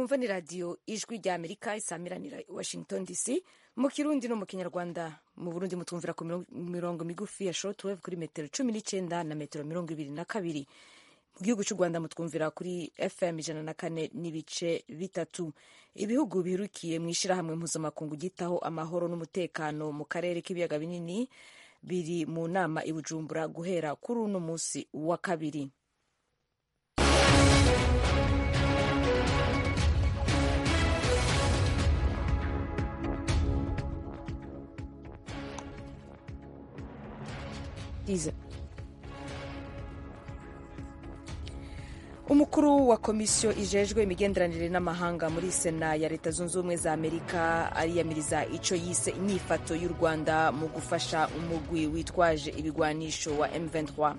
mwumva ni radiyo ijwi rya amerika isamiranira washington dc mu kirundi no mu kinyarwanda. mu burundi mutumvira ku mirongo migufi ya shortwave kuri metero 19 na metero 22. mu gihugu cy'u rwanda mutwumvira kuri fm 104 n'ibice bitatu. ibihugu biherukiye mu ishyirahamwe mpuzamakungu gitaho amahoro n'umutekano mu karere k'ibiyaga binini biri mu nama i Bujumbura guhera kuri uno munsi wa kabiri. umukuru wa komisiyo ijejwe imigenderanire n'amahanga muri sena ya leta zunze ubumwe za amerika ariyamiriza icyo yise inyifato y'u rwanda mu gufasha umugwi witwaje ibigwanisho wa M23.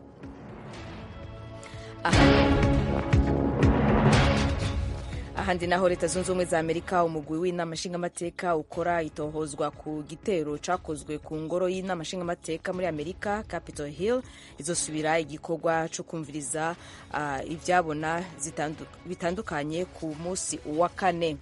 ahandi naho leta zunze ubumwe za amerika umugwi w'inama nshingamateka ukora itohozwa ku gitero cakozwe ku ngoro y'inama nshingamateka muri amerika Capitol Hill izosubira igikorwa co kumviriza ivyabona bitandukanye ku musi wa kane.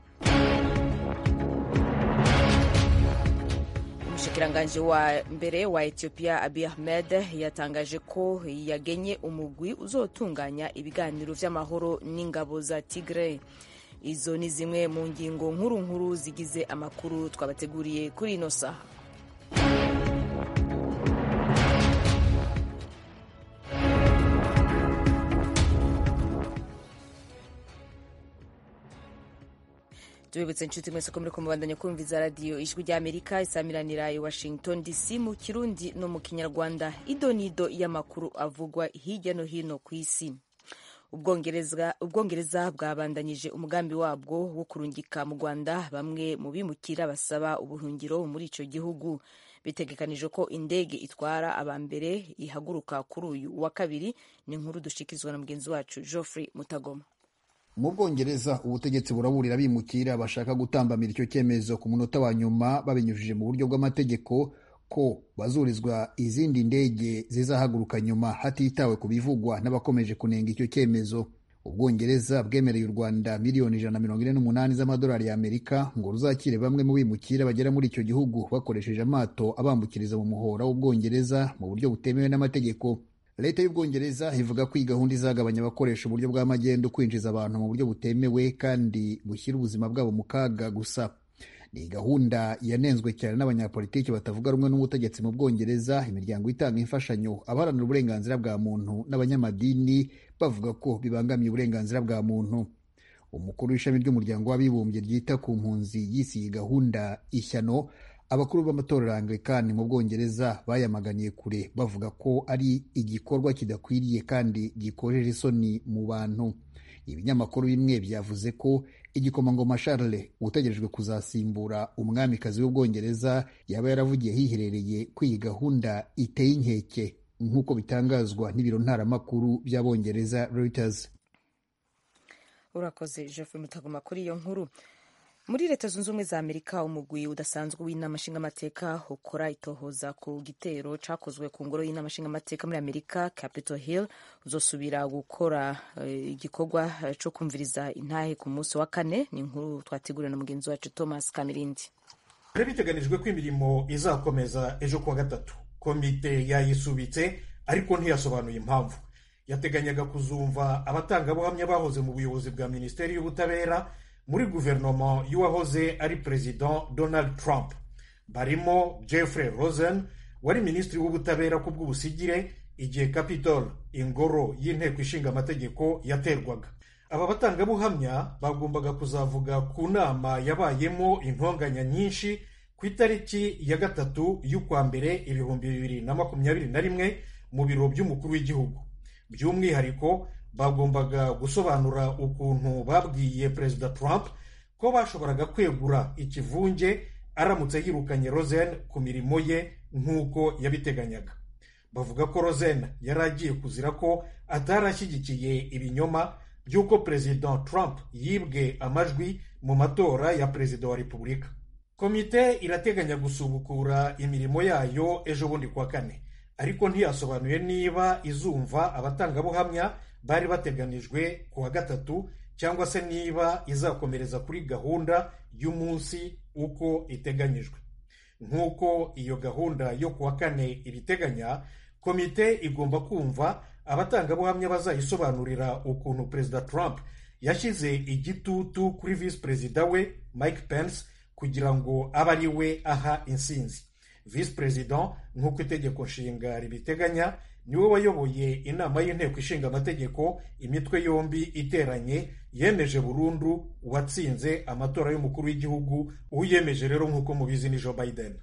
umushikiranganji wa mbere wa Ethiopia Abiy Ahmed yatangaje ko yagenye umugwi uzotunganya ibiganiro vy'amahoro n'ingabo za Tigray. izo ni zimwe mu ngingo nkuru zigize amakuru twabateguriye kuri ino saha. tubibutse inshuti mwese ko muri kumubandanya kumviza radiyo ijwi rya amerika isamiranira i washington dc mu kirundi no mu kinyarwanda. idonido y'amakuru avugwa hirya no hino ku isi. ubwongereza bwabandanyije umugambi wabwo wo kurungika mu rwanda bamwe mu bimukira basaba ubuhungiro muri ico gihugu. bitegekanije ko indege itwara abambere ihaguruka kuri uyu wa kabiri. ni inkuru dushikizwa na mugenzi wacu Geoffrey Mutagoma. mu Bwongereza ubutegetsi buraburira abimukira bashaka gutambamira icyo cyemezo ku munota wa nyuma babinyujije mu buryo bw'amategeko ko bazurizwa izindi ndege zizahaguruka nyuma hatitawe ku bivugwa n'abakomeje kunenga icyo cyemezo. Ubwongereza bwemereye u Rwanda miliyoni 148 z'amadolari ya Amerika ngo ruzakire bamwe mu bimukira bagera muri icyo gihugu bakoresheje amato abambukiriza mu muhora w'Ubwongereza mu buryo butemewe n'amategeko. Leta y'Ubwongereza ivuga ko iyi gahunda izagabanya abakoresha uburyo bw'amagendu kwinjiza abantu mu buryo butemewe kandi bushyira ubuzima bwabo mu kaga gusa. Ni gahunda yanenzwe cyane n'abanyapolitiki batavuga rumwe n'ubutegetsi mu Bwongereza, imiryango itanga imfashanyo, abaharanira uburenganzira bwa muntu n'abanyamadini bavuga ko bibangamiye uburenganzira bwa muntu. Umukuru w'ishami ry'umuryango w'abibumbye ryita ku mpunzi yise iyi gahunda ishyano. Abakuru b'amatorero Anglikani mu Bwongereza bayamaganiye kure bavuga ko ari igikorwa kidakwiriye kandi gikojeje isoni mu bantu. Ibinyamakuru bimwe byavuze ko igikomangoma Charles utegerejwe kuzasimbura umwamikazi w'Ubwongereza yaba yaravugiye hiherereye ko iyi gahunda iteye inkeke nk'uko bitangazwa n'ibiro ntaramakuru by'Abongereza Reuters. Urakoze Geoffrey Mutagoma kuri iyo nkuru. muri leta zunze ubumwe za amerika umugwi udasanzwe w'inama nshingamateka ukora itohoza ku gitero cakozwe ku ngoro y'inama nshingamateka muri amerika Capitol Hill uzosubira gukora igikorwa co kumviriza intahe ku munsi wa kane. ni inkuru twateguriwe na mugenzi wacu Thomas Kamirindi. biteganijwe ko imirimo izakomeza ejo kuwa gatatu. komite yayisubitse ariko ntiyasobanuye impamvu. yateganyaga kuzumva abatangabuhamya bahoze mu buyobozi bwa minisiteri y'ubutabera muri guverinoma y'uwahoze ari perezida Donald Trump. barimo Jeffrey Rosen wari minisitiri w'ubutabera ku bw'ubusigire igihe Capitol, ingoro y'inteko ishinga amategeko, yaterwaga. aba batangabuhamya bagombaga kuzavuga ku nama yabayemo intonganya nyinshi ku itariki ya 3 y'ukwa mbere 2021 mu biro by'umukuru w'igihugu. by'umwihariko bagombaga gusobanura ukuntu babwiye perezida Trump ko bashoboraga kwegura ikivunge aramutse yirukanye Rosen ku mirimo ye nk'uko yabiteganyaga. bavuga ko Rosen yari agiye kuzira ko atarashyigikiye ibinyoma by'uko perezida Trump yibwe amajwi mu matora ya perezida wa repubulika. komite irateganya gusubukura imirimo yayo ejo bundi kuwa kane, ariko ntiyasobanuye niba izumva abatangabuhamya bari bateganijwe kuwa gatatu cyangwa se niba izakomereza kuri gahunda y'umunsi uko iteganyijwe. Nk'uko iyo gahunda yo kuwa kane ibiteganya, komite igomba kumva abatangabuhamya bazayisobanurira ukuntu Perezida Trump yashyize igitutu kuri visi perezida we Mike Pence kugira ngo abe ari we aha insinzi. Visi perezida nk'uko itegeko nshinga ribiteganya niwe wayoboye inama y'inteko ishinga amategeko imitwe yombi iteranye yemeje burundu uwatsinze amatora y'umukuru w'igihugu. Uyemeje rero nk'uko mubizi ni Joe Biden.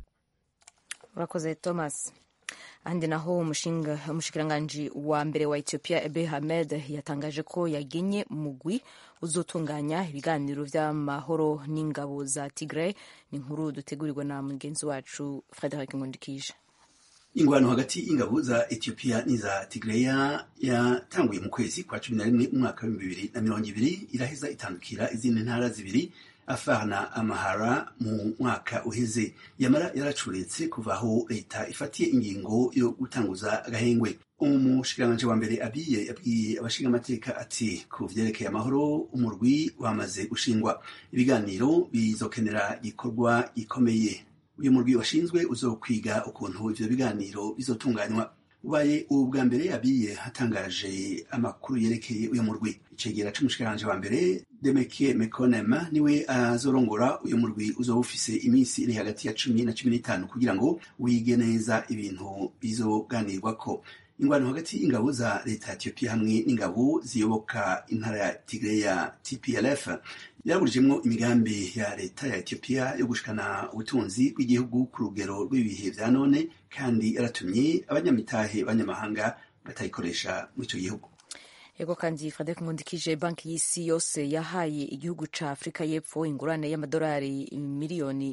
Urakoze Thomas. Ahandi naho umushikiranganji wa mbere wa Ethiopia Abiy Ahmed yatangaje ko yagenye umugwi uzotunganya ibiganiro vy'amahoro n'ingabo za Tigray. Ni inkuru dutegurirwa na mugenzi wacu Frederick Ngundikije. Ingwano hagati y'ingabo za Ethiopia n'iza Tigray yatanguye mu kwezi kwa 11 mu mwaka wa 2020 iraheza itandukira izindi ntara zibiri Afar na Amhara mu mwaka uheze. Yamara yaracuretse kuvaho leta ifatiye ingingo yo gutanguza agahengwe. Umushikiranganji wa mbere Abiy yabwiye abashinga amateka ati ku vyerekeye amahoro umurwi wamaze gushingwa, ibiganiro bizokenera gikorwa gikomeye. Uyu murwi washinzwe uzokwiga ukuntu ivyo biganiro bizotunganywa. Ubaye ubwa mbere Abiy hatangaje amakuru yerekeye uyu murwi. Icegera c'umushikiranganji wa mbere Demeke Mekonnen niwe azorongora uyu murwi uzoba ufise iminsi iri hagati ya 10 na 15 kugira ngo wige neza ibintu bizoganirwako. Ingwano hagati y'ingabo za leta ya Ethiopia hamwe n'ingabo ziyoboka intara ya Tigray ya TPLF yaburijemwo imigambi ya leta ya Ethiopia yo gushikana ubutunzi bw'igihugu ku rugero rw'ibihe vya none, kandi yaratumye abanyamitahe banyamahanga batayikoresha mu ico gihugu. Ego kandi Frederick Ngundikije, banki y'isi yose yahaye igihugu ca Afrika y'Epfo ingurane y'amadolari miliyoni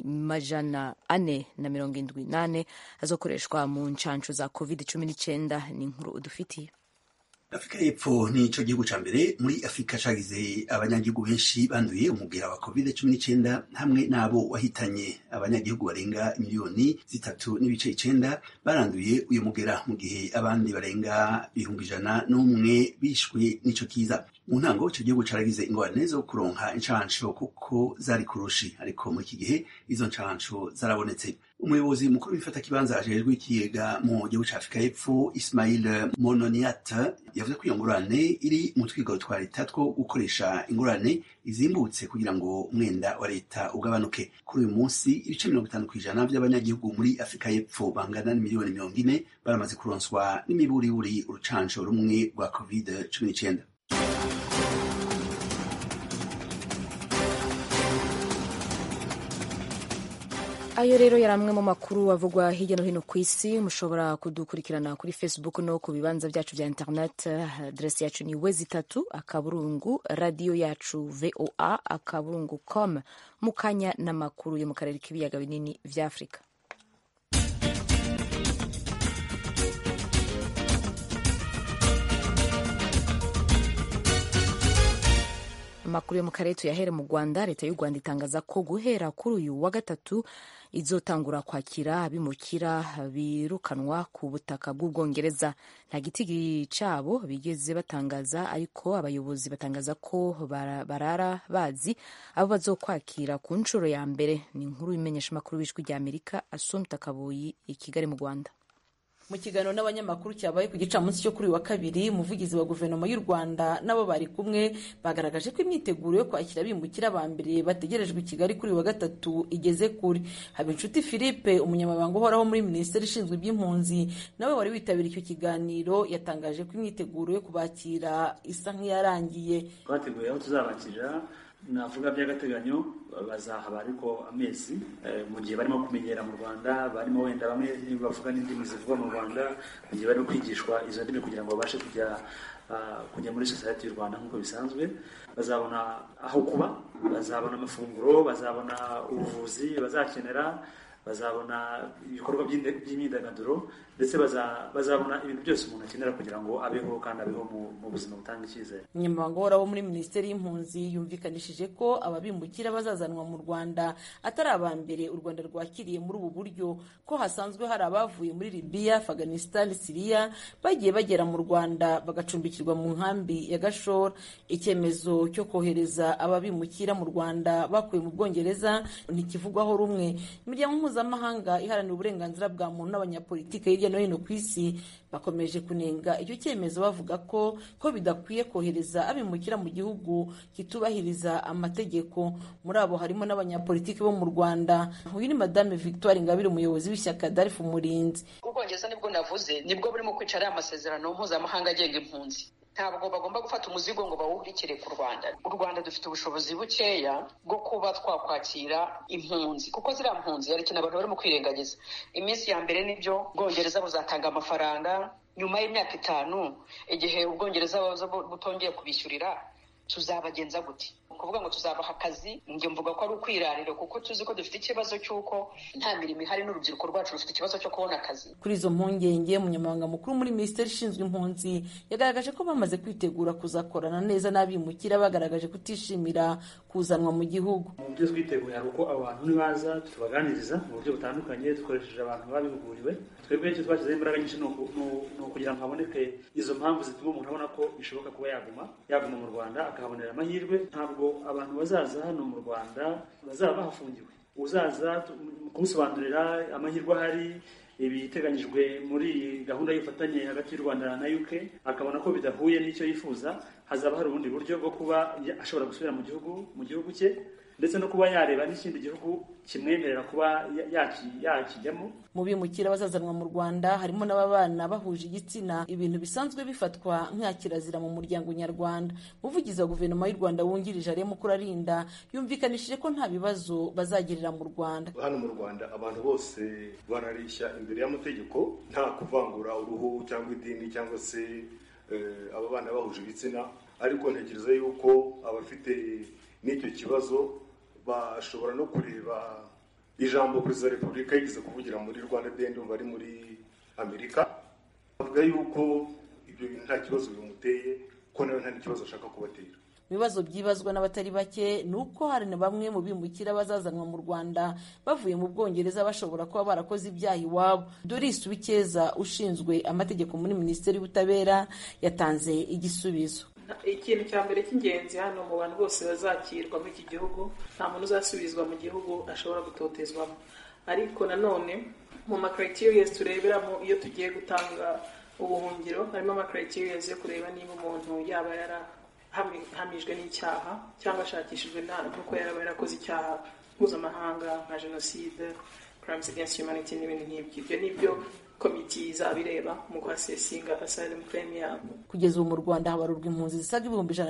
478 azokoreshwa mu ncanco za COVID-19. Ni inkuru udufitiye. Afrika y'Epfo ni ico gihugu ca mbere muri Afrika cagize abanyagihugu benshi banduye umugera wa COVID-19 hamwe nabo wahitanye abanyagihugu barenga miliyoni 3.9 baranduye uyu mugera, mu gihe abandi barenga 101 bishwe n'ico kiza. Mu ntango ico gihugu caragize ingorane zo kuronka incanco kuko zari kurushi, ariko muri iki gihe izo ncanco zarabonetse. Umuyobozi mukuru w'ifata kibanza ajejwe ikigega mu gihugu ca Afrika y'Epfo Ismail Mononiat yavuze ko iyo ngurane iri mu twigoro twa leta two gukoresha ingurane izimbutse kugira ngo umwenda wa leta ugabanuke. Kuri uyu munsi ibice 50% by'abanyagihugu muri Afrika y'Epfo bangana n'imiliyoni 40 baramaze kuronswa n'imiburiburi urucanco rumwe rwa COVID-19. Ayo rero yari amwe mu makuru avugwa hirya no hino ku isi. Mushobora kudukurikirana kuri Facebook no ku bibanza byacu vya internet. Adresi yacu ni wezi3 radio yacu voa.com. Mukanya n'amakuru yo mu karere k'ibiyaga binini vya Afrika. Amakuru yo mu karere tuyahere mu Rwanda. Leta y'u Rwanda itangaza ko guhera kuri uyu wa gatatu izotangura kwakira abimukira birukanwa ku butaka bw'Ubwongereza. Nta gitigi cabo bigeze batangaza, ariko abayobozi batangaza ko barara bazi abo bazokwakira ku nshuro ya mbere. Ni inkuru imenyesha amakuru b'ijwi rya Amerika Assumpta Kaboyi i Kigali mu Rwanda. Mu kiganiro n'abanyamakuru cyabaye ku gicamunsi cyo kuri wa kabiri, umuvugizi wa guverinoma y'u Rwanda nabo bari kumwe bagaragaje ko imyiteguro yo kwakira abimukira ba mbere bategerejwe i Kigali kuri wa gatatu igeze kuri. Habinshuti Philippe, umunyamabanga uhoraho muri Minisiteri ishinzwe iby'impunzi, nawe wari witabiriye icyo kiganiro, yatangaje ko imyiteguro yo kubakira isa nk'iyarangiye. Twateguye aho tuzabakirira, navuga by'agateganyo bazahaba ariko amezi mu gihe barimo kumenyera mu Rwanda, barimo wenda bamwe bavuga n'indimi zivugwa mu Rwanda, mu gihe barimo kwigishwa izo ndimi kugira ngo babashe kujya muri society y'u Rwanda nk'uko bisanzwe. Bazabona aho kuba, bazabona amafunguro, bazabona ubuvuzi bazakenera, bazabona ibikorwa by'imyidagaduro, ndetse bazabona ibintu byose umuntu akenera kugira ngo abeho kandi abeho mu buzima butanga icyizere. Umunyamabanga uhoraho muri Minisiteri y'Impunzi yumvikanishije ko ababimukira bazazanwa mu Rwanda atari aba mbere u Rwanda rwakiriye muri ubu buryo, ko hasanzwe hari abavuye muri Libya, Afghanistan, Syria bagiye bagera mu Rwanda bagacumbikirwa mu nkambi ya Gashora. Icyemezo cyo kohereza ababimukira mu Rwanda bakuye mu Bwongereza ntikivugwaho rumwe. Imiryango mpuzamahanga iharanira uburenganzira bwa muntu n'abanyapolitike hirya no hino ku isi bakomeje kunenga icyo cyemezo bavuga ko bidakwiye kohereza abimukira mu gihugu kitubahiriza amategeko. Muri abo harimo n'abanyapolitiki bo mu Rwanda. Uyu ni Madame Victoire Ingabire, umuyobozi w'ishyaka Darif Umurinzi. Ubwongereza nibwo navuze, nibwo burimo kwicara amasezerano mpuzamahanga agenga impunzi. Ntabwo bagomba gufata umuzigo ngo bawuhurikire ku Rwanda. U Rwanda dufite ubushobozi bukeya bwo kuba twakwakira impunzi, kuko ziriya mpunzi hari ikintu abantu barimo kwirengagiza. Iminsi ya mbere nibyo Ubwongereza buzatanga amafaranga, nyuma y'imyaka 5 igihe Ubwongereza butongeye kubishyurira tuzabagenza gute? Kuvuga ngo tuzabaha akazi, njye mvuga ko ari ukwirarira, kuko tuzi ko dufite ikibazo cy'uko nta mirimo ihari n'urubyiruko rwacu rufite ikibazo cyo kubona akazi. Kuri izo mpungenge, umunyamabanga mukuru muri Minisiteri ishinzwe impunzi yagaragaje ko bamaze kwitegura kuzakorana neza n'abimukira, bagaragaje kutishimira kuzanwa mu gihugu. Mu byo twiteguye hari uko abantu nibaza tubaganiriza mu buryo butandukanye dukoresheje abantu babihuguriwe. Twebwe icyo twashyizeho imbaraga nyinshi ni ukugira ngo haboneke izo mpamvu zituma umuntu abona ko bishoboka kuba yaguma mu Rwanda akahabonera amahirwe. Ntabwo abantu bazaza hano mu Rwanda bazaba bahafungiwe. Uzaza kumusobanurira amahirwe ahari, ibiteganyijwe muri gahunda y'ubufatanye hagati y'u Rwanda na UK, akabona ko bidahuye n'icyo yifuza, hazaba hari ubundi buryo bwo kuba ashobora gusubira mu gihugu cye, ndetse no kuba yareba n'ikindi gihugu kimwemerera kuba yakijyamo. Mu bimukira bazazanwa mu Rwanda harimo n'ababana bahuje igitsina, ibintu bisanzwe bifatwa nka kirazira mu muryango nyarwanda. Umuvugizi wa guverinoma y'u Rwanda wungirije Alain Mukurarinda yumvikanishije ko nta bibazo bazagirira mu Rwanda. Hano mu Rwanda abantu bose barareshya imbere y'amategeko, nta kuvangura uruhu cyangwa idini cyangwa se ababana bahuje ibitsina, ariko ntekereza yuko abafite n'icyo kibazo bashobora no kureba ijambo Perezida wa Repubulika yigeze kuvugira muri Rwanda Day ndumva ari muri Amerika, avuga yuko ibyo bintu nta kibazo bimuteye, ko nawe nta n'ikibazo ashaka kubatera. Ibibazo byibazwa n'abatari bake ni uko hari na bamwe mu bimukira bazazanwa mu Rwanda bavuye mu Bwongereza bashobora kuba barakoze ibyaha iwabo. Doris Uwikeza ushinzwe amategeko muri Minisiteri y'Ubutabera yatanze igisubizo. Ikintu cya mbere cy'ingenzi hano mu bantu bose bazakirwa muri iki gihugu, nta muntu uzasubizwa mu gihugu ashobora gutotezwamo. Ariko nanone mu macriteria tureberamo iyo tugiye gutanga ubuhungiro, harimo amacriteria yo kureba niba umuntu yaba yarahamijwe n'icyaha cyangwa ashakishijwe nuko yaraba yarakoze icyaha mpuzamahanga nka jenoside, crimes against humanity n'ibindi nk'ibyo. Ibyo nibyo komite izabireba mu guasesinga asylum claim yabo. Kugeza ubu mu Rwanda habarurwa impunzi zisaga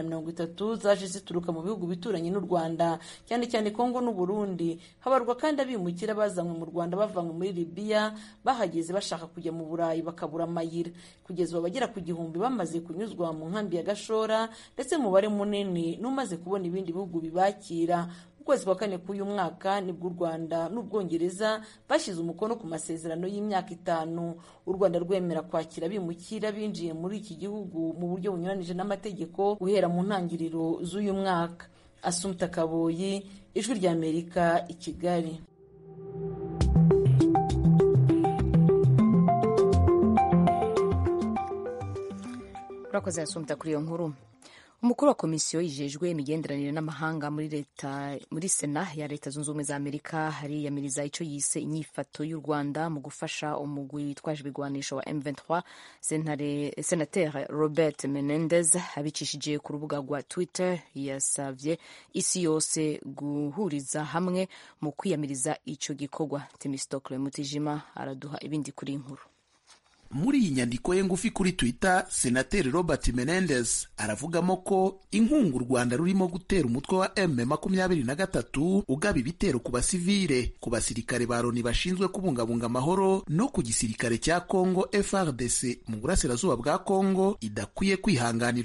130 zaje zituruka mu bihugu bituranye n'u Rwanda, cyane cyane Kongo n'u Burundi. Habarurwa kandi abimukira bazanywe mu Rwanda bavanywe muri Libya, bahageze bashaka kujya mu Burayi bakabura amayira. Kugeza ubu bagera ku 1000 bamaze kunyuzwa mu nkambi ya Gashora, ndetse umubare munini n'umaze kubona ibindi bihugu bibakira. Kwezi kwa kane k'uyu mwaka nibwo u Rwanda n'Ubwongereza bashyize umukono ku masezerano y'imyaka 5 u Rwanda rwemera kwakira abimukira binjiye muri iki gihugu mu buryo bunyuranije n'amategeko guhera mu ntangiriro z'uyu mwaka. Assumpta Kaboyi, Ijwi ry'Amerika, i Kigali. Urakoze Assumpta kuri iyo nkuru. Umukuru wa komisiyo yijejwe imigenderanire n'amahanga muri Sena ya Leta Zunze Ubumwe za Amerika hariyamiriza icyo yise inyifato y'u Rwanda mu gufasha umugwi witwaje ibigwanisho wa M23. Senateri Robert Menendez abicishije ku rubuga rwa Twitter yasavye isi yose guhuriza hamwe mu kwiyamiriza icyo gikorwa. Temistokle Mutijima araduha ibindi kuri inkuru. Muri iyi nyandiko ye ngufi kuri Twitter, Senateri Robert Menendez aravugamo ko inkunga u Rwanda rurimo gutera umutwe wa M23 ugaba ibitero ku basivile, ku basirikare ba Loni bashinzwe kubungabunga amahoro no ku gisirikare cya Kongo FARDC mu burasirazuba bwa Kongo idakwiye kwihanganirwa.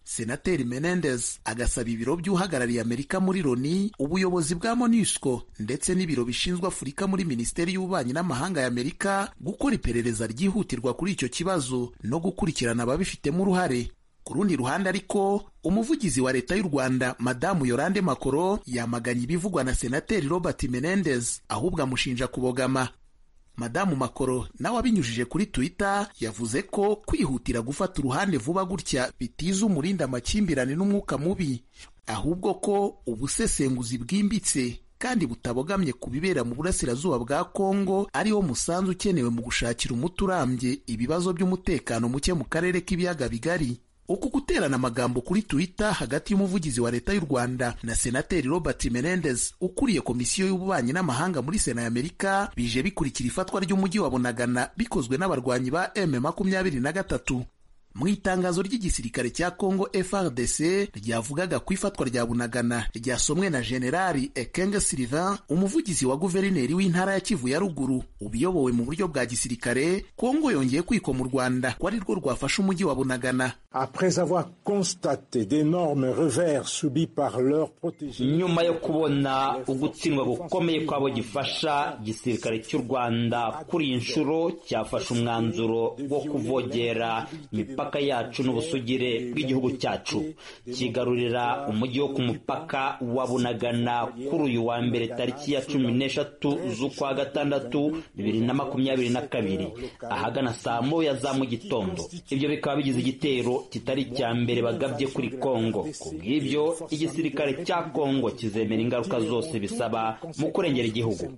Senateri Menendez agasaba ibiro by'uhagarariye Amerika muri Loni, ubuyobozi bwa MONUSCO ndetse n'ibiro bishinzwe Afurika muri Minisiteri y'Ububanyi n'Amahanga ya Amerika gukora iperereza ryihutirwa kuri icyo kibazo no gukurikirana ababifitemo uruhare. Ku rundi ruhande ariko, umuvugizi wa leta y'u Rwanda Madamu Yolande Makoro yamaganye ibivugwa na Senateri Robert Menendez, ahubwo amushinja kubogama. Madamu Makoro nawe abinyujije kuri Twitter yavuze ko kwihutira gufata uruhande vuba gutya bitiza umurinda amakimbirane n'umwuka mubi, ahubwo ko ubusesenguzi bwimbitse kandi butabogamye ku bibera mu burasirazuba bwa Kongo ariwo musanzu ukenewe mu gushakira umuti urambye ibibazo by'umutekano muke mu karere k'ibiyaga bigari. Uku guterana amagambo kuri Twitter hagati y'umuvugizi wa leta y'u Rwanda na Senateri Robert Menendez ukuriye Komisiyo y'Ububanyi n'Amahanga muri Sena y'Amerika bije bikurikira ifatwa ry'umujyi wa Bunagana bikozwe n'abarwanyi ba M23. Mu itangazo ry'igisirikare cya Kongo FARDC ryavugaga ku ifatwa rya Bunagana ryasomwe na Generali Ekenge Sylvain, umuvugizi wa guverineri w'intara ya Kivu ya ruguru ubiyobowe mu buryo bwa gisirikare. Kongo yongeye kwikoma u Rwanda ko ari rwo rwafashe umujyi wa Bunagana. Après avoir constaté d'énormes revers subis par leurs protégés. Nyuma yo kubona ugutsindwa gukomeye kw'abo gifasha, igisirikare cy'u Rwanda kuri iyi nshuro cyafashe umwanzuro wo kuvogera imipaka yacu n'ubusugire bw'igihugu cyacu, kigarurira umujyi wo ku mupaka wa Bunagana kuri uyu wa mbere tariki ya 13 z'ukwa gatandatu 2022 ahagana saa moya za mu gitondo. Ibyo bikaba bigize igitero kitari cya mbere bagabye kuri Kongo. Kubw'ibyo igisirikare cya Kongo kizemera ingaruka zose bisaba mu kurengera igihugu.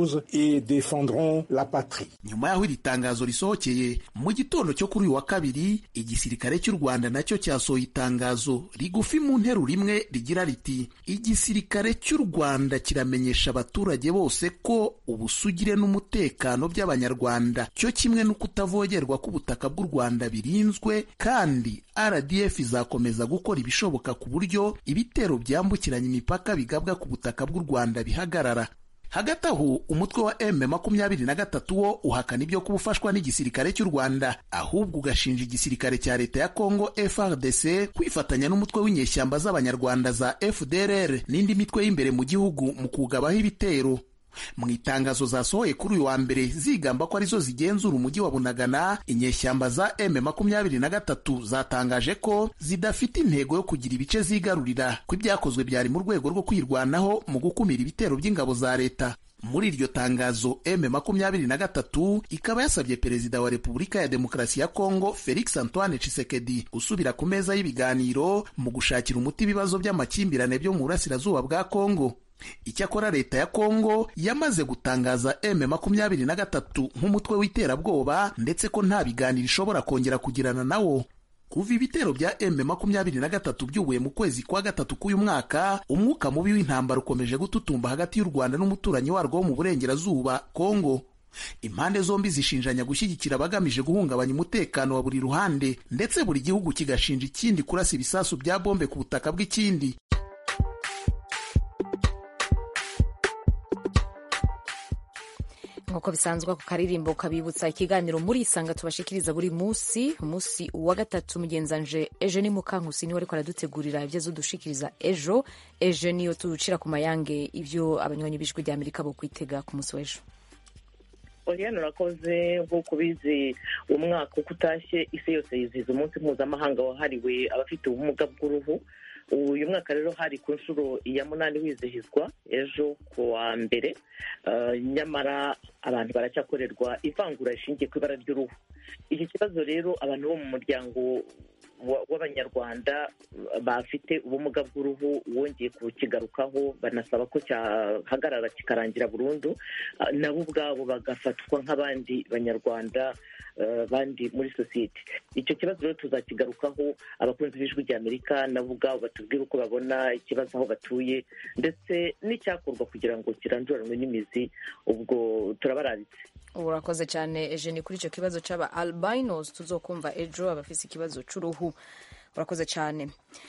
Nyuma y'aho iri tangazo risohokeye mu gitondo cyo kuri uyu wa kabiri, igisirikare cy'u Rwanda nacyo cyasohoye itangazo rigufi mu nteruro imwe rigira riti: igisirikare cy'u Rwanda kiramenyesha abaturage bose ko ubusugire n'umutekano by'Abanyarwanda cyo kimwe no kutavogerwa k'ubutaka bw'u Rwanda birinzwe, kandi RDF izakomeza gukora ibishoboka ku buryo ibitero byambukiranya imipaka bigabwa ku butaka bw'u Rwanda bihagarara. Hagati aho umutwe wa M23 wo uhakana ibyo kubufashwa n'igisirikare cy'u Rwanda, ahubwo ugashinja igisirikare cya leta ya Kongo FARDC kwifatanya n'umutwe w'inyeshyamba z'Abanyarwanda za FDLR n'indi mitwe y'imbere mu gihugu mu kugabaho ibitero. Mu itangazo zasohoye kuri uyu wa mbere zigamba ko arizo zigenzura umujyi wa Bunagana, inyeshyamba za M23 zatangaje ko zidafite intego yo kugira ibice zigarurira, ko ibyakozwe byari mu rwego rwo kwirwanaho mu gukumira ibitero by'ingabo za leta. Muri iryo tangazo M23 ikaba yasabye Perezida wa Repubulika ya Demokarasi ya Kongo Felix Antoine Tshisekedi gusubira ku meza y'ibiganiro mu gushakira umuti ibibazo by'amakimbirane byo mu burasirazuba bwa Kongo. Icyakora leta ya Kongo yamaze gutangaza M23 nk'umutwe w'iterabwoba ndetse ko nta biganiro ishobora kongera kugirana nawo. Kuva ibitero bya M23 byubuye mu kwezi kwa gatatu k'uyu mwaka, umwuka mubi w'intambara ukomeje gututumba hagati y'u Rwanda n'umuturanyi warwo wo mu burengerazuba Kongo. Impande zombi zishinjanya gushyigikira abagamije guhungabanya umutekano wa buri ruhande, ndetse buri gihugu kigashinja ikindi kurasa ibisasu bya bombe ku butaka bw'ikindi. Nk'uko bisanzwe ku karirimbo kabibutsa ikiganiro muri Isanga tubashikiriza buri munsi wa gatatu. Mugenzanje Eugenie Mukankusi niwe ariko aradutegurira ibyo azodushikiriza ejo. Niyo tucira ku mayange ibyo abanywanyi b'ijwi rya Amerika bo kwitega ku munsi w'ejo. Oriane, urakoze. Nk'uko bizi umwaka uko utashye isi yose yizihiza umunsi mpuzamahanga wahariwe abafite ubumuga bw'uruhu. Uyu mwaka rero hari ku nshuro ya 8 wizihizwa ejo ku wa mbere, nyamara abantu baracyakorerwa ivangura rishingiye ku ibara ry'uruhu. Iki kibazo rero abantu bo mu muryango w'Abanyarwanda bafite ubumuga bw'uruhu wongeye kukigarukaho, banasaba ko cyahagarara kikarangira burundu, nabo ubwabo bagafatwa nk'abandi Banyarwanda bandi muri sosiyete. Icyo kibazo rero tuzakigarukaho, abakunzi b'ijwi rya Amerika nabo ubwabo batubwira uko babona ikibazo aho batuye ndetse n'icyakorwa kugira ngo kiranduranwe n'imizi. Ubwo turabararitse. Urakoze cyane Eugenie kuri icyo kibazo cy'aba albinos tuzokumva ejo abafise ikibazo cy'uruhu. Urakoze cyane.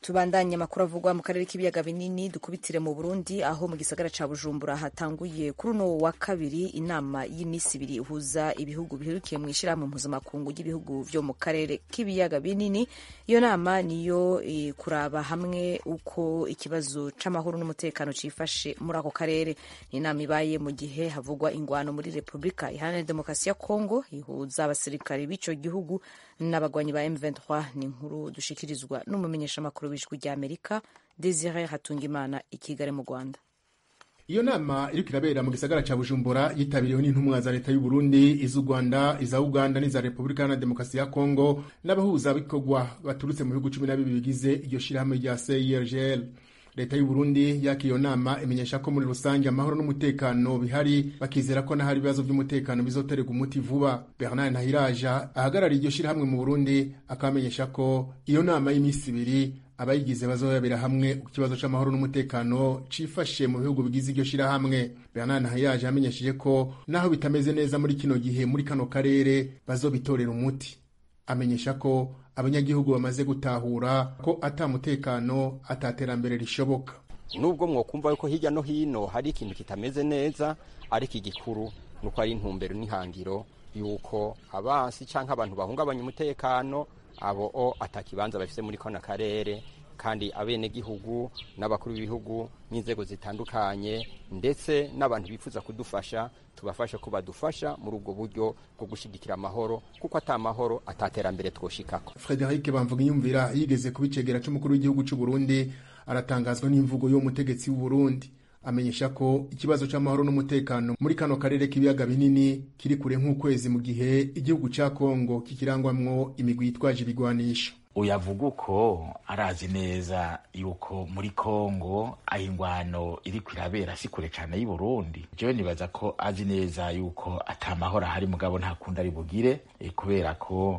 tubandanye amakuru avugwa mu karere k'ibiyaga binini, dukubitire mu Burundi aho mu gisagara ca Bujumbura hatanguye kuri uno wa kabiri inama y'imisi ibiri ihuza ibihugu biherukiye mu ishirahamwe mpuzamakungu ry'ibihugu vyo mu karere k'ibiyaga binini. Iyo nama niyo kuraba hamwe uko ikibazo c'amahoro n'umutekano cifashe muri ako karere. Ni inama ibaye mu gihe havugwa ingwano muri Repubulika Iharanira Demokarasi ya Kongo ihuza abasirikare b'ico gihugu n'abagwanyi ba M23. Ni inkuru dushikirizwa n'umumenyeshamakuru w'ijwi ry'Amerika Desire Hatungimana i Kigali mu Rwanda. Iyo nama iriko irabera mu gisagara ca Bujumbura yitabiriwe n'intumwa za leta y'u Burundi, iz'u Rwanda, iza Uganda n'iza Repubulika Iharanira Demokarasi ya Kongo n'abahuza bikorwa baturutse mu bihugu 12 bigize iryo shirahamwe rya CIRGL. Leta y'u Burundi yakiriye iyo nama imenyesha ko muri rusange amahoro n'umutekano bihari, bakizera ko n'ahari ibibazo by'umutekano bizoterwa umuti vuba. Bernard Ntahiraja ahagarariye iryo shirahamwe mu Burundi akamenyesha ko iyo nama y'imisi ibiri abayigize bazoyabera hamwe ku kibazo c'amahoro n'umutekano cifashe mu bihugu bigize iryo shirahamwe. Bernard Ntahiraja yamenyesheje ko naho bitameze neza muri kino gihe muri kano karere bazobitorera umuti. Amenyesha ko abanyagihugu bamaze gutahura ko ata mutekano ataterambere rishoboka. Nubwo mwokumva yuko hirya no hino hari ikintu kitameze neza, ariko igikuru nuko ari intumbero n'ihangiro yuko abansi canke abantu bahungabanya umutekano abo atakibanza bafise muri kano karere, kandi abene gihugu n'abakuru b'ibihugu n'inzego zitandukanye ndetse n'abantu bifuza kudufasha tubafashe ko badufasha muri ubwo buryo bwo gushigikira amahoro, kuko ata mahoro ataterambere twoshikako. Frederic Bamvugiyumvira yigeze kubicegera c'umukuru w'igihugu c'u Burundi aratangazwa n'imvugo yo mutegetsi w'u Burundi. Amenyesha ko ikibazo c'amahoro n'umutekano muri kano karere k'ibiyaga binini kiri kure nk'ukwezi mu gihe igihugu ca Kongo kikirangwamwo imigwi yitwaje ibigwanisho. Uyavuga uko arazi neza yuko muri Kongo ahingwano iri kwirabera si kure cyane y'u Burundi. Jewe nibaza ko azi neza yuko atamahoro hari mugabo ntakunda ari bugire, kubera ko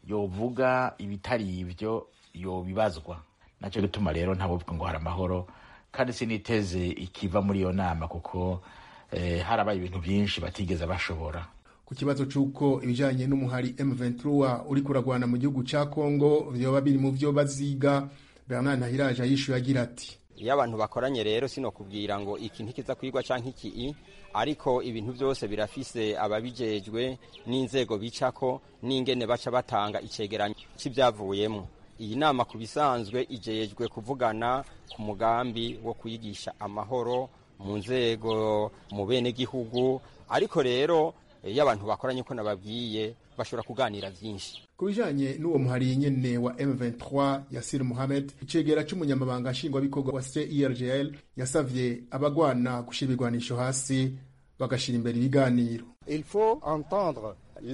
yovuga ibitari ivyo yobibazwa. Naco gituma rero ntabovuga ngo hari amahoro, kandi siniteze ikiva muri iyo nama kuko harabaye ibintu byinshi batigeze bashobora. Ku kibazo c'uko ibijanye n'umuhari M23 uri kuragwana mu gihugu ca Kongo vyoba biri mu vyo baziga, Bernard Ntahiraja yishuye agira ati: iyo abantu bakoranye rero sino kubwira ngo iki ntikiza kwigwa canke iki, ariko ibintu byose birafise ababijejwe n'inzego bicako n'ingene baca batanga icegeranyo c'ivyavuyemo. Iyi nama kubisanzwe ijejwe kuvugana ku mugambi wo kuyigisha amahoro mu nzego mu bene gihugu, ariko rero iyo abantu bakoranye ko nababwiye bashobora kuganira vyinshi. Kubijanye n'uwo muhari nyene wa M23 Yasir Mohamed, icegera c'umunyamabanga nshingwabikorwa wa CIRGL yasavye abagwana gushira ibigwanisho hasi bagashira imbere ibiganiro. Il faut entendre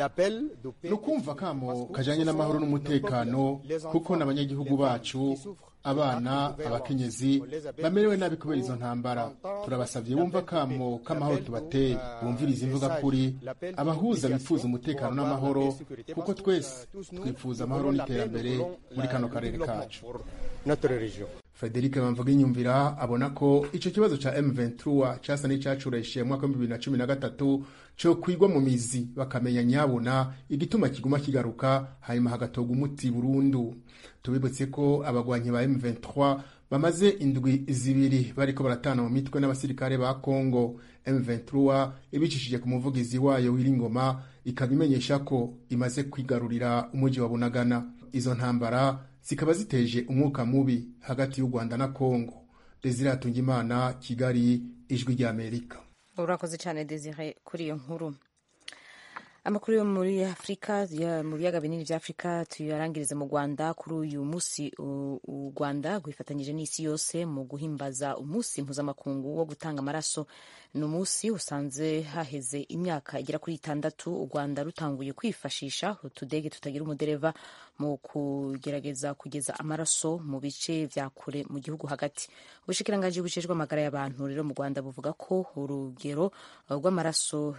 nukumva kamo kajanye n'amahoro n'umutekano, kuko n'abanyagihugu bacu, abana, abakenyezi bamerewe nabi kubera izo ntambara. Turabasavye bumva kamo k'amahoro tubateye, bumviriza imvuga kuri abahuza bifuza umutekano n'amahoro, kuko twese twifuza amahoro n'iterambere muri kano karere kacu. Frederic Bamvugiyumvira abona ko ico kibazo ca M23 casa n'icacureshe mu mwaka wa 2013 cyo kwigwa mu mizi, bakamenya nyabona igituma kiguma kigaruka, hanyuma hagatoga umuti burundu. Tubibutse ko abagwanyi ba M23 bamaze indwi zibiri bariko baratana mu mitwe n'abasirikare ba Kongo. M23 ibicishije ku muvugizi wayo Wiringoma ikabimenyesha ko imaze kwigarurira umuji wa Bunagana. Izo ntambara zikaba ziteje umwuka mubi hagati y'u Rwanda na Kongo. Desire Hatungimana, Kigali, Ijwi ry'Amerika. Urakoze cyane Desire kuri iyo nkuru. Amakuru yo muri Afrika, mu biyaga binini vya Afrika tuyarangirize mu Rwanda. Kuri uyu musi u Rwanda gwifatanyije n'isi yose mu guhimbaza umusi mpuzamakungu wo gutanga amaraso. Ni umusi usanze haheze imyaka igera kuri 6 u Rwanda rutanguye kwifashisha utudege tutagira umudereva mu kugerageza kugeza amaraso mu bice vya kure mu gihugu hagati. Ubushikiranganji bujejwe amagara y'abantu rero mu Rwanda buvuga ko urugero rw'amaraso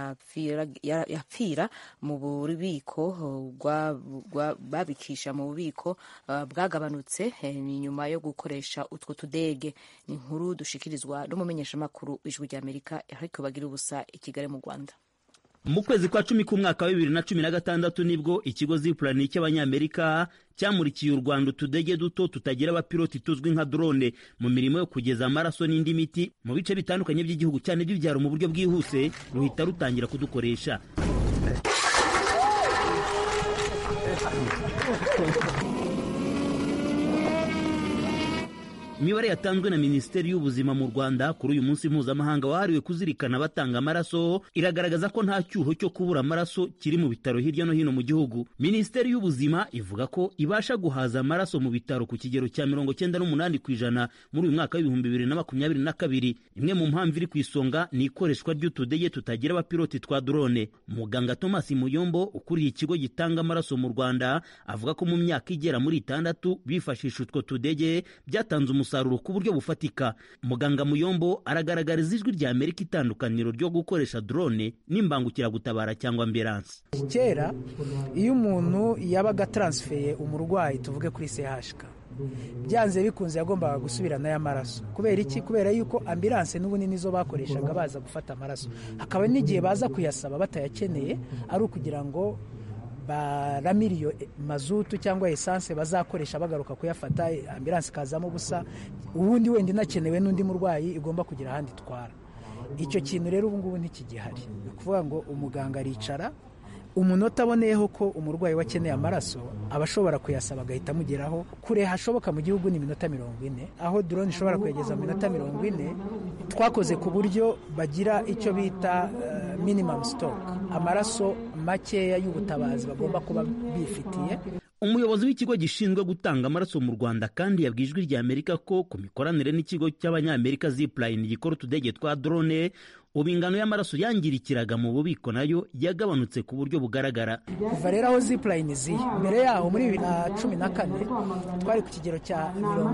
yapfira mu bubiko babikisha mu bubiko bwagabanutse ni nyuma yo gukoresha utwo tudege. Ni inkuru dushikirizwa n'umumenyeshamakuru w'Ijwi ry'Amerika ariko bagira ubusa i Kigali mu Rwanda. Mu kwezi kwa 10 k'umwaka wa 2016 nibwo ikigo Zipline cy'abanyamerika cyamurikiye u Rwanda utudege duto tutagira abapiloti tuzwi nka drone mu mirimo yo kugeza amaraso n'indi miti mu bice bitandukanye by'igihugu cyane by'ibyaro mu buryo bwihuse, ruhita rutangira kudukoresha. Imibare yatanzwe na Minisiteri y'Ubuzima mu Rwanda kuri uyu munsi mpuzamahanga wahariwe kuzirikana abatanga amaraso iragaragaza ko nta cyuho cyo kubura amaraso kiri mu bitaro hirya no hino mu gihugu. Minisiteri y'Ubuzima ivuga ko ibasha guhaza amaraso mu bitaro ku kigero cya 98% muri uyu mwaka w'ibihumbi 2022. Imwe mu mpamvu iri ku isonga ni ikoreshwa ry'utudege tutagira abapiloti twa drone. Muganga Thomas Muyombo ukuriye ikigo gitanga amaraso mu Rwanda avuga ko mu myaka igera muri 6 bifashisha utwo tudege byatanze umusaruro ku buryo bufatika. Muganga Muyombo aragaragariza ijwi rya Amerika itandukaniro ryo gukoresha drone n'imbangukiragutabara cyangwa ambulance. Kera iyo umuntu yabaga transfeye umurwayi tuvuge kuri CHK byanze bikunze yagombaga gusubirana y'amaraso. Kubera iki? Kubera yuko ambulance n'ubuni nizo bakoreshaga baza gufata amaraso, hakaba n'igihe baza kuyasaba batayakeneye ari ukugira ngo baramiriyo mazutu cyangwa essence bazakoresha bagaruka kuyafata, ambulance kazamo busa, ubundi wenda inakenewe n'undi murwayi igomba kugira ahandi twara. Icyo kintu rero ubu ngubu ntikigihari. Ni ukuvuga ngo umuganga aricara umunota aboneyeho ko umurwayi wakeneye amaraso abashobora kuyasaba agahita amugeraho kure hashoboka mu gihugu ni minota 40, aho drone ishobora kuyegeza mu minota 40. Twakoze ku buryo bagira icyo bita minimum stock, amaraso makeya y'ubutabazi bagomba kuba bifitiye. Umuyobozi w'ikigo gishinzwe gutanga amaraso mu Rwanda kandi yabwiye ijwi rya Amerika ko ku mikoranire n'ikigo cy'abanyamerika Zipline gikora utudege twa drone ubu ingano y'amaraso yangirikiraga mu bubiko nayo yagabanutse ku buryo bugaragara. Kuva rero aho Zipline ziri mbere yaho muri 2014 twari ku kigero cya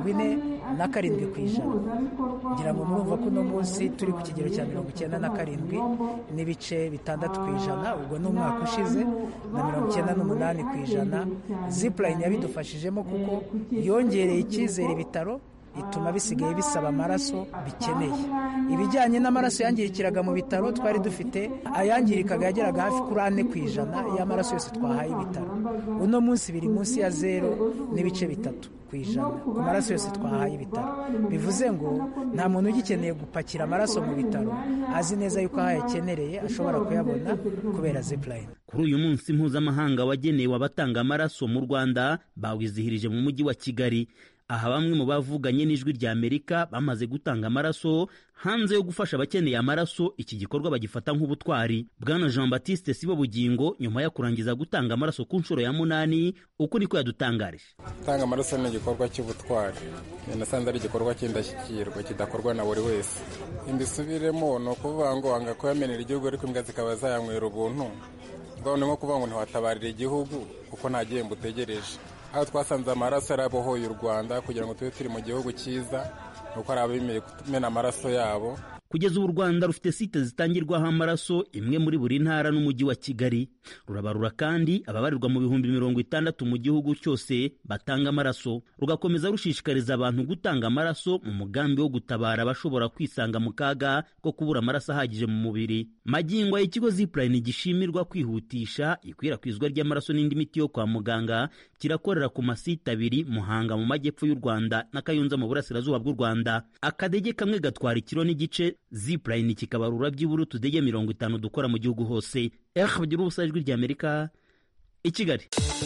47%. Ngira ngo murumva ko no munsi turi ku kigero cya 97 n'ibice 6%, ubwo n'umwaka ushize na 98%. Zipline yabidufashijemo kuko yongereye icyizere ibitaro, ituma bisigaye bisaba amaraso bikeneye. Ibijyanye n'amaraso yangirikiraga mu bitaro twari dufite ayangirikaga yageraga hafi kuri 4% y'amaraso yose twahaye ibitaro. Uno munsi biri munsi ya 0.3% ku maraso yose twahaye ibitaro. Bivuze ngo nta muntu ugikeneye gupakira amaraso mu bitaro azi neza yuko ahayakenereye ashobora kuyabona kubera Zipline. Kuri uyu munsi mpuzamahanga wagenewe abatanga amaraso mu Rwanda bawizihirije mu mujyi wa Kigali. Aha bamwe mu bavuganye n'ijwi rya Amerika bamaze gutanga amaraso hanze yo gufasha abakeneye amaraso. Iki gikorwa bagifata nk'ubutwari. Bwana Jean Baptiste Sibo Bugingo nyuma yo kurangiza gutanga amaraso ku nshuro ya 8 uko niko yadutangarije. Gutanga amaraso ni igikorwa cy'ubutwari, nasanze ari igikorwa cy'indashyikirwa kidakorwa na buri wese. Imbisubiremo no kuvuga ngo anga ko yamenera igihugu ariko imbwa zikaba zayanywera ubuntu. Ngo ni nko kuvuga ngo ntiwatabarira igihugu kuko nta gihembo utegereje. Aho twasanze amaraso yarabohoye u Rwanda kugira ngo tube turi mu gihugu cyiza, nuko ari abemeye kumena amaraso yabo. Kugeza ubu u Rwanda rufite site zitangirwaho amaraso, imwe muri buri ntara n'umujyi wa Kigali. Rurabarura kandi ababarirwa mu bihumbi 60 mu gihugu cyose batanga amaraso. Rugakomeza rushishikariza abantu gutanga amaraso mu mugambi wo gutabara abashobora kwisanga mu kaga ko kubura amaraso ahagije mu mubiri. Magingo y'ikigo Zipline gishimirwa kwihutisha ikwirakwizwa ry'amaraso n'indi miti yo kwa muganga kirakorera ku masite 2, Muhanga mu majyepfo y'u Rwanda na Kayonza mu burasirazuba bw'u Rwanda. Akadege kamwe gatwara ikiro n'igice, Zipline kikabarura by'iburu tudege 50 dukora mu gihugu hose. Bagira ubusa ijwi rya Amerika i Kigali.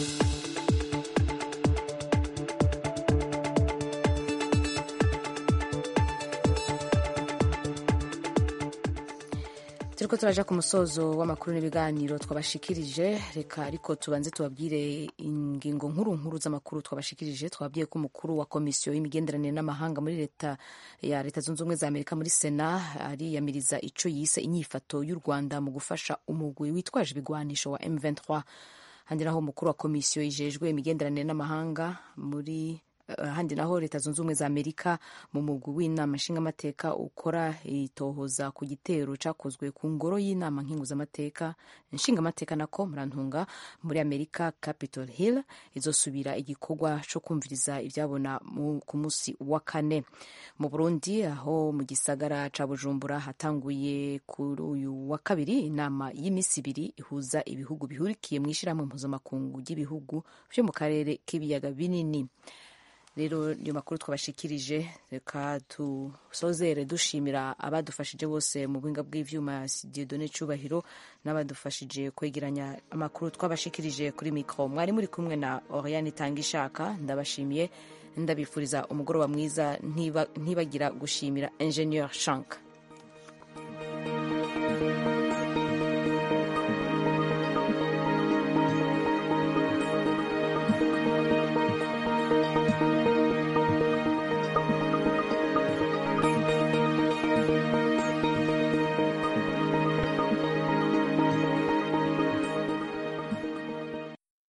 Turiko turaja ku musozo w'amakuru n'ibiganiro twabashikirije. Reka ariko tubanze tubabwire ingingo nkuru z'amakuru twabashikirije. Twabwiye ko umukuru wa komisiyo y'imigenderanire n'amahanga muri leta zunze ubumwe za Amerika muri Sena ariyamiriza ico yise inyifato y'u Rwanda mu gufasha umugwi witwaje ibigwanisho wa M23. Handiraho umukuru wa komisiyo ijejwe imigenderanire n'amahanga muri ahandi naho leta zunze ubumwe za Amerika mu mugwi w'inama nshingamateka ukora itohoza ku gitero cakozwe ku ngoro y'inama nshingamateka nako murantunga muri Amerika Capitol Hill izosubira igikorwa co kumviriza ivyabona ku musi wa kane. Mu Burundi aho mu gisagara ca Bujumbura hatanguye kuri uyu wa kabiri inama y'imisi ibiri ihuza ibihugu bihurikiye mu ishirahamwe mpuzamakungu ry'ibihugu vyo mu karere k'ibiyaga binini. Rero niyo makuru twabashikirije, reka tusozere dushimira abadufashije bose mu buhinga bw'ivyuma, Dieudonné Cubahiro, n'abadufashije kwegeranya amakuru twabashikirije kuri mikro. Mwari muri kumwe na Oriane Tangishaka. Ndabashimiye, ndabifuriza umugoroba mwiza, ntibagira gushimira Ingenieur Shank.